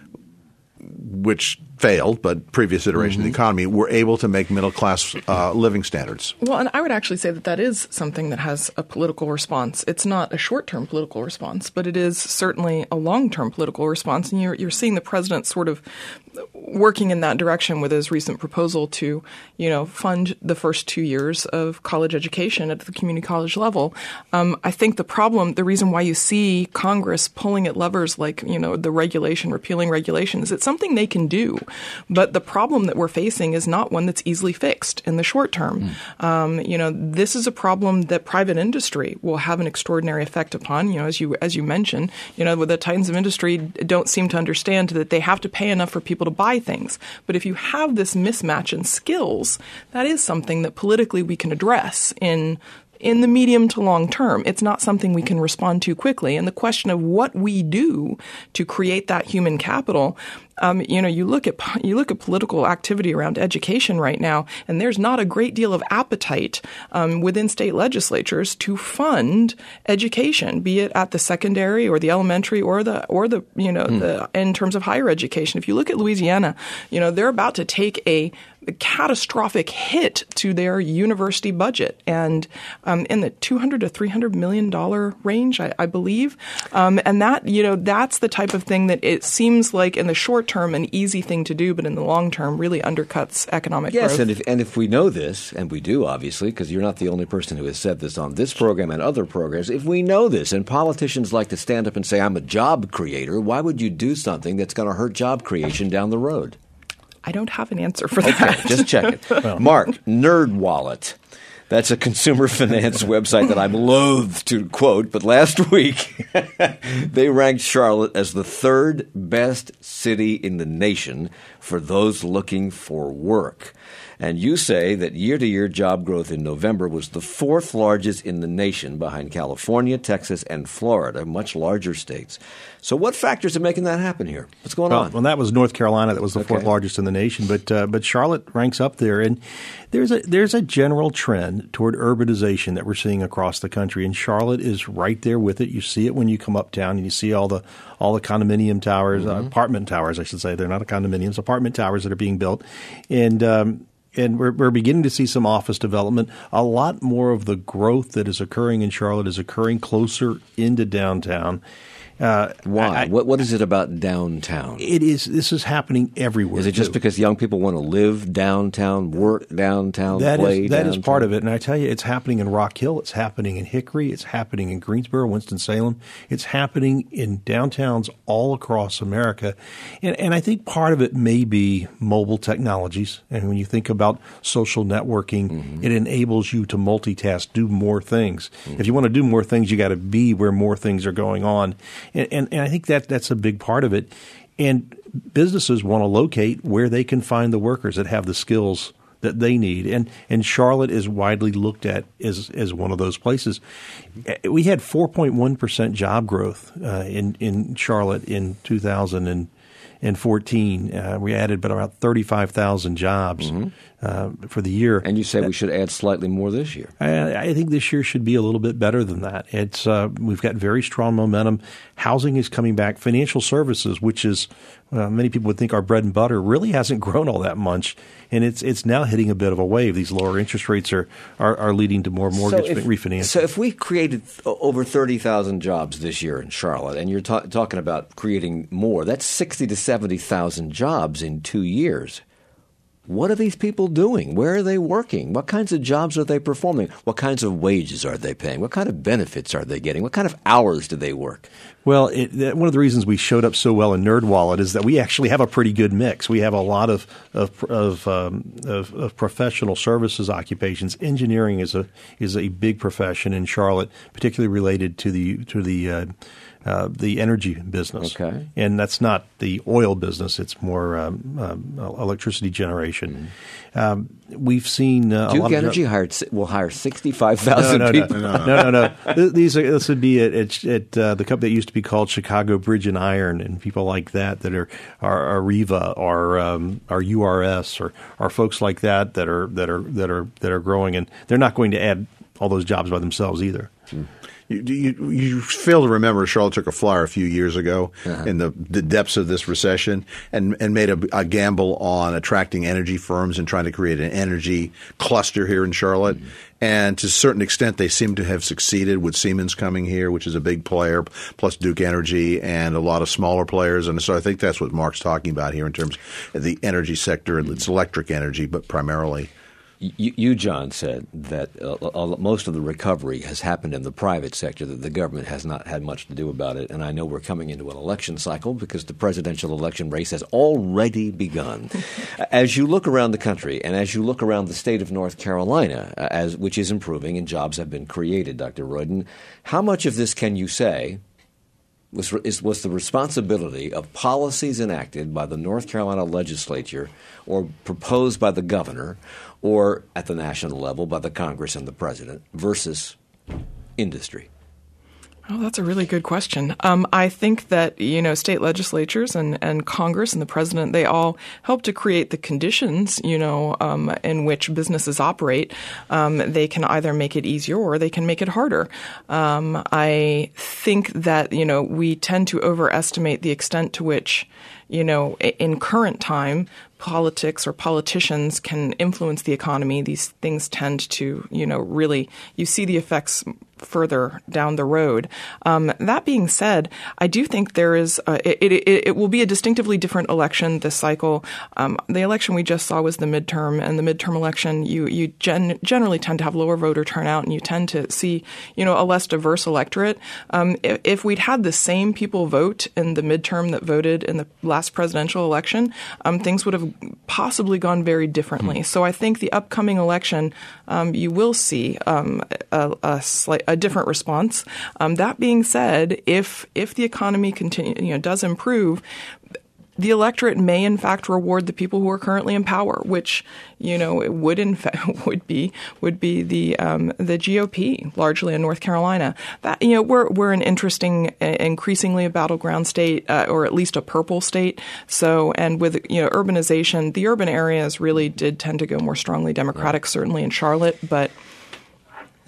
which failed, but previous iteration mm-hmm. of the economy, were able to make middle-class uh, living standards. Well, and I would actually say that that is something that has a political response. It's not a short-term political response, but it is certainly a long-term political response. And you're, you're seeing the president sort of working in that direction with his recent proposal to, you know, fund the first two years of college education at the community college level. Um, I think the problem, the reason why you see Congress pulling at levers like, you know, the regulation, repealing regulations, it's something they can do. But the problem that we're facing is not one that's easily fixed in the short term. Mm. Um, you know, this is a problem that private industry will have an extraordinary effect upon. You know, as you as you mentioned, you know, the titans of industry don't seem to understand that they have to pay enough for people to buy things. But if you have this mismatch in skills, that is something that politically we can address in in the medium to long term. It's not something we can respond to quickly. And the question of what we do to create that human capital, um, you know, you look at you look at political activity around education right now, and there's not a great deal of appetite um, within state legislatures to fund education, be it at the secondary or the elementary or the or the you know mm. the in terms of higher education. If you look at Louisiana, you know, they're about to take a a catastrophic hit to their university budget, and um, in the two hundred to three hundred million dollar range, I, I believe. Um, and that, you know, that's the type of thing that it seems like in the short term an easy thing to do, but in the long term really undercuts economic yes, growth. Yes, and if, and if we know this, and we do, obviously, because you're not the only person who has said this on this program and other programs, if we know this, and politicians like to stand up and say, I'm a job creator, why would you do something that's going to hurt job creation down the road? I don't have an answer for okay, that. Just check it. Well. Mark, NerdWallet. That's a consumer finance website that I'm loath to quote, but last week they ranked Charlotte as the third best city in the nation for those looking for work. And you say that year-to-year job growth in November was the fourth largest in the nation behind California, Texas, and Florida, much larger states. So what factors are making that happen here? What's going well, on? Well, that was North Carolina. That was the okay. fourth largest in the nation. But uh, but Charlotte ranks up there. And there's a there's a general trend toward urbanization that we're seeing across the country. And Charlotte is right there with it. You see it when you come uptown and you see all the all the condominium towers, mm-hmm. uh, apartment towers, I should say. They're not condominiums, apartment towers that are being built. And um And we're, we're beginning to see some office development. A lot more of the growth that is occurring in Charlotte is occurring closer into downtown. Uh, Why? I, what What is it about downtown? It is. This is happening everywhere. Is it just too. because young people want to live downtown, work downtown, That play is, that downtown? is part of it. And I tell you, it's happening in Rock Hill. It's happening in Hickory. It's happening in Greensboro, Winston-Salem. It's happening in downtowns all across America. And, and I think part of it may be mobile technologies. And when you think about social networking, mm-hmm. it enables you to multitask, do more things. Mm-hmm. If you want to do more things, you got to be where more things are going on. And, and, and I think that that's a big part of it. And businesses want to locate where they can find the workers that have the skills that they need. And and Charlotte is widely looked at as as one of those places. We had four point one percent job growth uh, in, in Charlotte in two thousand fourteen. Uh, we added about, about thirty-five thousand jobs mm-hmm. uh, for the year. And you say we should add slightly more this year. I, I think this year should be a little bit better than that. It's uh, we've got very strong momentum. Housing is coming back. Financial services, which is uh, many people would think our bread and butter, really hasn't grown all that much, and it's it's now hitting a bit of a wave. These lower interest rates are are, are leading to more mortgage so if, refinancing. So if we created over thirty thousand jobs this year in Charlotte, and you're ta- talking about creating more, that's sixty to seventy thousand jobs in two years. What are these people doing? Where are they working? What kinds of jobs are they performing? What kinds of wages are they paying? What kind of benefits are they getting? What kind of hours do they work? Well, it, one of the reasons we showed up so well in NerdWallet is that we actually have a pretty good mix. We have a lot of of of, um, of, of professional services occupations. Engineering is a is a big profession in Charlotte, particularly related to the to the uh, Uh, the energy business. Okay. And that's not the oil business. It's more um, um, electricity generation. Mm-hmm. Um, we've seen uh, Duke a lot Energy of hired will hire sixty-five thousand no, no, people. No, no, no. no, no. These are, this would be at, at, at uh, the company that used to be called Chicago Bridge and Iron, and people like that that are are Areva or um, or U R S or are folks like that that are that are that are that are growing, and they're not going to add all those jobs by themselves either. Mm. You, you, you fail to remember Charlotte took a flyer a few years ago uh-huh. in the, the depths of this recession and, and made a, a gamble on attracting energy firms and trying to create an energy cluster here in Charlotte. Mm-hmm. And to a certain extent, they seem to have succeeded with Siemens coming here, which is a big player, plus Duke Energy and a lot of smaller players. And so I think that's what Mark's talking about here in terms of the energy sector. It's electric energy, but primarily. You, you, John, said that uh, most of the recovery has happened in the private sector, that the government has not had much to do about it. And I know we're coming into an election cycle because the presidential election race has already begun. As you look around the country and as you look around the state of North Carolina, uh, as which is improving and jobs have been created, Doctor Royden, how much of this can you say was, is, was the responsibility of policies enacted by the North Carolina legislature or proposed by the governor or at the national level by the Congress and the president versus industry? Oh, that's a really good question. Um, I think that, you know, state legislatures and, and Congress and the president, they all help to create the conditions, you know, um, in which businesses operate. Um, they can either make it easier or they can make it harder. Um, I think that, you know, we tend to overestimate the extent to which, you know, in current time, politics or politicians can influence the economy. These things tend to, you know, really, you see the effects further down the road. Um, that being said, I do think there is a, it, it, it will be a distinctively different election this cycle. Um, the election we just saw was the midterm, and the midterm election, you you gen, generally tend to have lower voter turnout, and you tend to see, you know, a less diverse electorate. Um, if, if we'd had the same people vote in the midterm that voted in the last presidential election, um, things would have possibly gone very differently. So I think the upcoming election, um, you will see um, a, a slight a different response. Um, that being said, if if the economy continue, you know, does improve, the electorate may in fact reward the people who are currently in power, which, you know, it would in fact would be would be the um, the G O P largely in North Carolina. That, you know, we're we're an interesting, increasingly a battleground state, uh, or at least a purple state. So, and with, you know, urbanization, the urban areas really did tend to go more strongly Democratic, right. Certainly in Charlotte, but.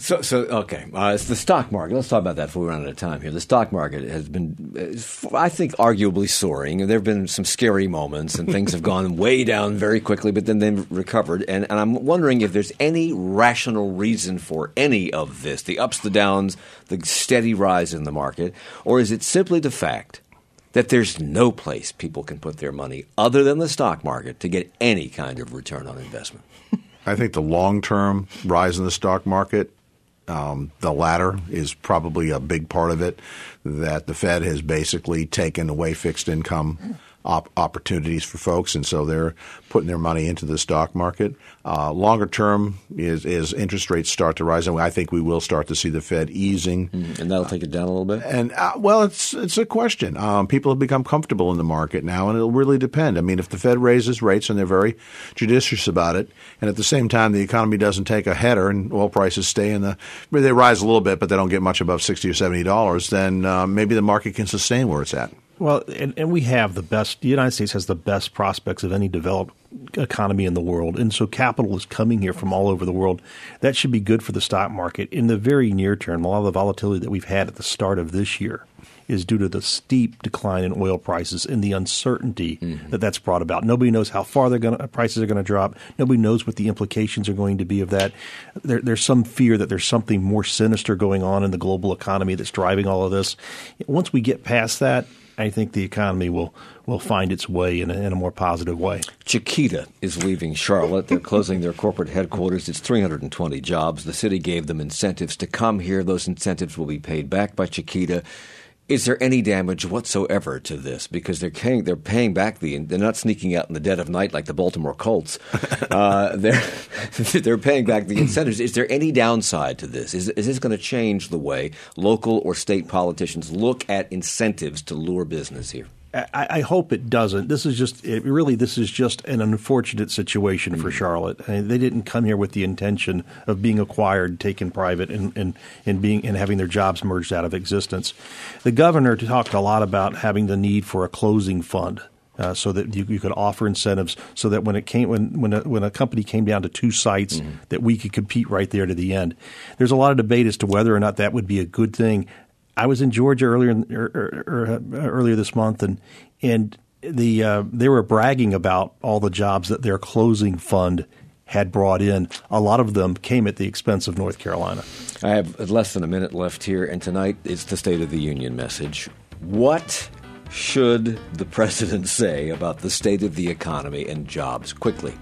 So, so okay, uh, it's the stock market. Let's talk about that before we run out of time here. The stock market has been, I think, arguably soaring. There have been some scary moments, and things have gone way down very quickly, but then they've recovered. And, and I'm wondering if there's any rational reason for any of this, the ups, the downs, the steady rise in the market, or is it simply the fact that there's no place people can put their money other than the stock market to get any kind of return on investment? I think the long-term rise in the stock market, um, the latter is probably a big part of it, that the Fed has basically taken away fixed income op- opportunities for folks, and so they're putting their money into the stock market. Uh, longer term is as interest rates start to rise, and I think we will start to see the Fed easing. Mm, and that'll take it down a little bit? And uh, well, it's it's a question. Um, people have become comfortable in the market now, and it'll really depend. I mean, if the Fed raises rates and they're very judicious about it, and at the same time the economy doesn't take a header and oil prices stay in the – they rise a little bit, but they don't get much above sixty or seventy dollars, then uh, maybe the market can sustain where it's at. Well, and, and we have the best – the United States has the best prospects of any developed economy in the world. And so capital is coming here from all over the world. That should be good for the stock market. In the very near term, a lot of the volatility that we've had at the start of this year is due to the steep decline in oil prices and the uncertainty mm-hmm. that that's brought about. Nobody knows how far they're going to, prices are going to drop. Nobody knows what the implications are going to be of that. There, there's some fear that there's something more sinister going on in the global economy that's driving all of this. Once we get past that, I think the economy will, will find its way in a, in a more positive way. Chiquita is leaving Charlotte. They're closing their corporate headquarters. It's three hundred twenty jobs. The city gave them incentives to come here. Those incentives will be paid back by Chiquita. Is there any damage whatsoever to this? Because they're paying, they're paying back the – they're not sneaking out in the dead of night like the Baltimore Colts. Uh, they're they're paying back the incentives. Is there any downside to this? Is, is this going to change the way local or state politicians look at incentives to lure business here? I, I hope it doesn't. This is just it really. This is just an unfortunate situation for Charlotte. I mean, they didn't come here with the intention of being acquired, taken private, and, and, and being and having their jobs merged out of existence. The governor talked a lot about having the need for a closing fund, uh, so that you, you could offer incentives, so that when it came when when a, when a company came down to two sites, mm-hmm. that we could compete right there to the end. There's a lot of debate as to whether or not that would be a good thing. I was in Georgia earlier er, er, er, earlier this month, and and the uh, they were bragging about all the jobs that their closing fund had brought in. A lot of them came at the expense of North Carolina. I have less than a minute left here, and tonight is the State of the Union message. What should the president say about the state of the economy and jobs? Quickly.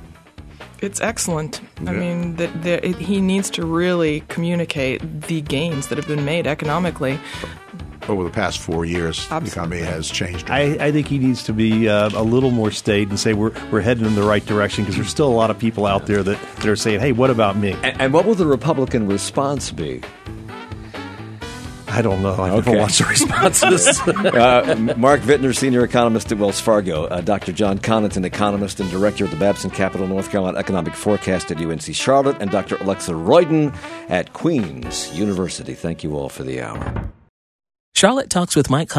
It's excellent. Yeah. I mean, that that it, he needs to really communicate the gains that have been made economically. Over the past four years, Absolutely. the economy has changed. I, I think he needs to be uh, a little more staid and say we're we're heading in the right direction, because there's still a lot of people out there that, that are saying, hey, what about me? And, and what will the Republican response be? I don't know. I Okay. never watched the responses. uh, Mark Vittner, senior economist at Wells Fargo. Uh, Doctor John Connaughton, economist and director of the Babson Capital North Carolina Economic Forecast at U N C Charlotte, and Doctor Alexa Royden at Queen's University. Thank you all for the hour. Charlotte Talks with Mike